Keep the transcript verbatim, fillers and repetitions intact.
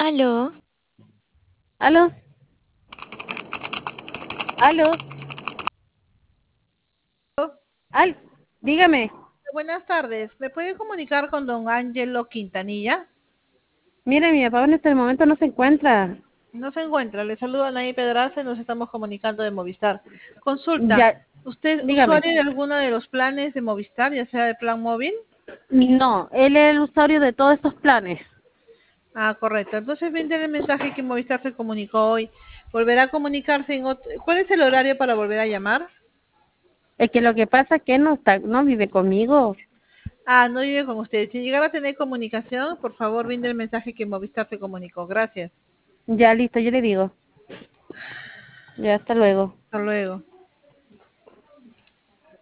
Aló, ¿Aló? ¿Aló? ¿Al? Dígame. Buenas tardes. ¿Me puede comunicar con don Ángelo Quintanilla? Mire, mi papá en este momento no se encuentra. No se encuentra. Le saluda Nay Pedraza y nos estamos comunicando de Movistar. Consulta. Ya, ¿Usted dígame. usuario de alguno de los planes de Movistar, ya sea de plan móvil? No, él es el usuario de todos estos planes. Ah, correcto. Entonces viene el mensaje que Movistar se comunicó hoy. ¿Volverá a comunicarse en otro? ¿Cuál es el horario para volver a llamar? Es que lo que pasa es que él no está, no vive conmigo. Ah, no vive con usted. Si llegara a tener comunicación, por favor, brinde el mensaje que Movistar se comunicó. Gracias. Ya listo, yo le digo. Ya, hasta luego. Hasta luego.